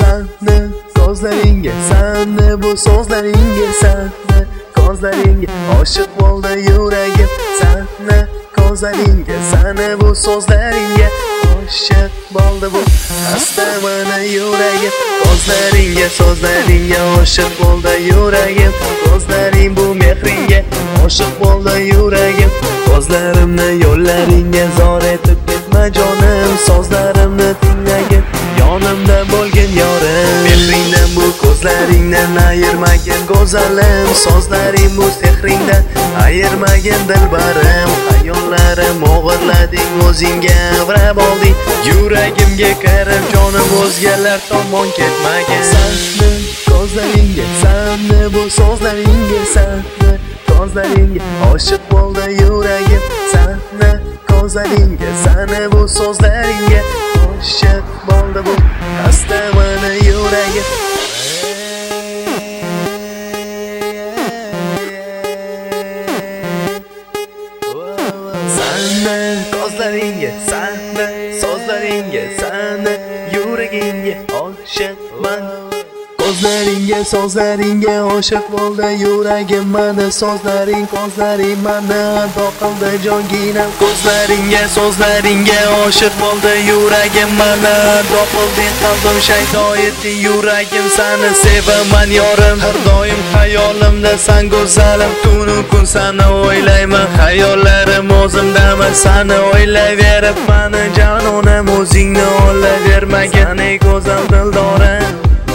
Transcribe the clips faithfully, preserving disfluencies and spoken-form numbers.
Sani ko'zlaringga, sani bu so'zlaringga, sani ko'zlaringga oshiq bo'ldi yuragim. Sani ko'zlaringga, sani bu so'zlaringga oshiq bo'ldi bu asta mana yuragim. Ko'zlaringga, so'zlaringga oshiq bo'ldi yuragim. Ko'zlaring bu mehringga oshiq bo'ldi yuragim. Ko'zlarimni yo'llaringga zor etib ketma jonim. So'zlarimni tinglagin, yonimda bo'lgin yorim. Mehringdan bu ko'zlaringdan ayirmagin go'zalim. So'zlaring bu sehringdan ayirmagin dilbarim. Hayollarim o'g'irlading, o'zingga avrab olding. Yuragimga kirib jonim o'zgalar tomon ketmagin. Sani ko'zlaringga, sani bu so'zlaringga, sani ko'zlaringga oshiq bo'ldi yuragim. Sani ko'zlaringga, sani bu so'zlaringga oshiq bo'ldi bu asta mana yuragim. Sani ko'zlaringga, sani so'zlaringga, sani yuragingga oshiqman. Ko'zlaringga, so'zlaringga oshiq bo'ldi yuragim. Mana so'zlaring, ko'zlaring mani ado qildi jonginam. Ko'zlaringga, so'zlaringga oshiq bo'ldi yuragim. Mani ado qildi qalbim, shaydo etdi yuragim. Sani sevaman yorim, har doim hayolimda san go'zalim. Tunu kun sani o'ylayman, hayollarim o'zimdaman. Sani o'ylayveribman janonim, o'zingni olavermagin ey go'zal dildoram.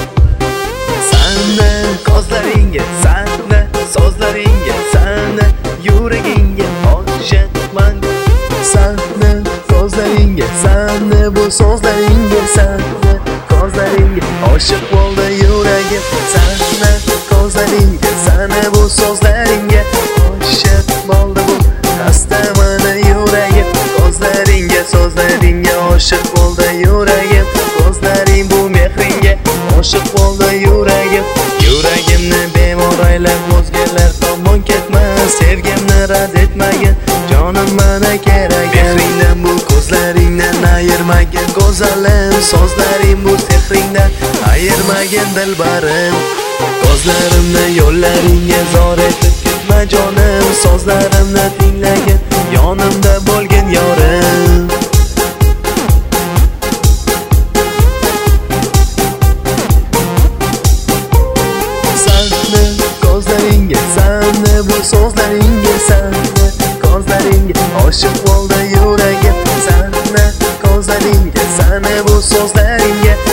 Sani ko'zlaringga, sani so'zlaringga, sani yuragingga oshiqman. Sani ko'zlaringga, sani bu so'zlaringga, sani ko'zlaringga oshiq bo'ldi yuragim. Sani ko'zlaringga, sani bu so'zlaringga oshiq bo'ldi bu asta mana yuragim. Ko'zlaringga, so'zlaringga oshiq bo'ldi yuragim. Ko'zlaring bu mehringga oshiq bo'ldi yuragim. Yuragimni bemor aylab o'zgalar tomon ketma. Sevgimni rad etmagin, jonim mana kerak. Mehringdan bu ko'zlaringdan ayirmagin go'zalim. So'zlaring bu sehringdan ayirmagin dilbarim. Ko'zlarimni yo'llaringga zor etib ketma jonim. So'zlarimni tinglagin, yonimda bo'lgin yorim. Ko'zlaringga, sani bu so'zlaringga, sani ko'zlaringga oshiq bo'ldi yuragim. Sani ko'zlaringga, sani bu so'zlaringga